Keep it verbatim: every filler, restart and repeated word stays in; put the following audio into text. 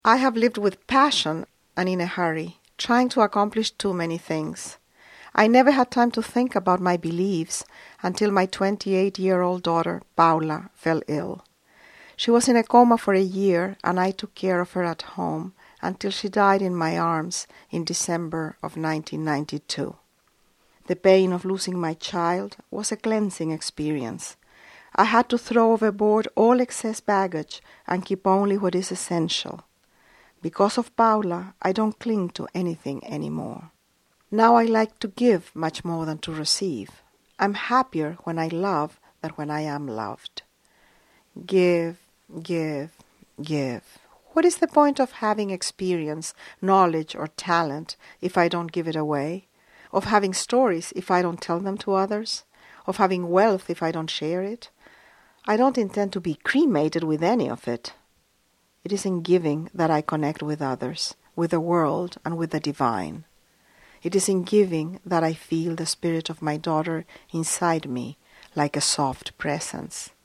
I have lived with passion and in a hurry, trying to accomplish too many things. I never had time to think about my beliefs until my twenty-eight-year-old daughter, Paula, fell ill. She was in a coma for a year, and I took care of her at home until she died in my arms in December of nineteen ninety-two. The pain of losing my child was a cleansing experience. I had to throw overboard all excess baggage and keep only what is essential. Because of Paula, I don't cling to anything anymore. Now I like to give much more than to receive. I'm happier when I love than when I am loved. Give, give, give. What is the point of having experience, knowledge, or talent if I don't give it away? Of having stories if I don't tell them to others? Of having wealth if I don't share it? I don't intend to be cremated with any of it. It is in giving that I connect with others, with the world, and with the divine. It is in giving that I feel the spirit of my daughter inside me like a soft presence.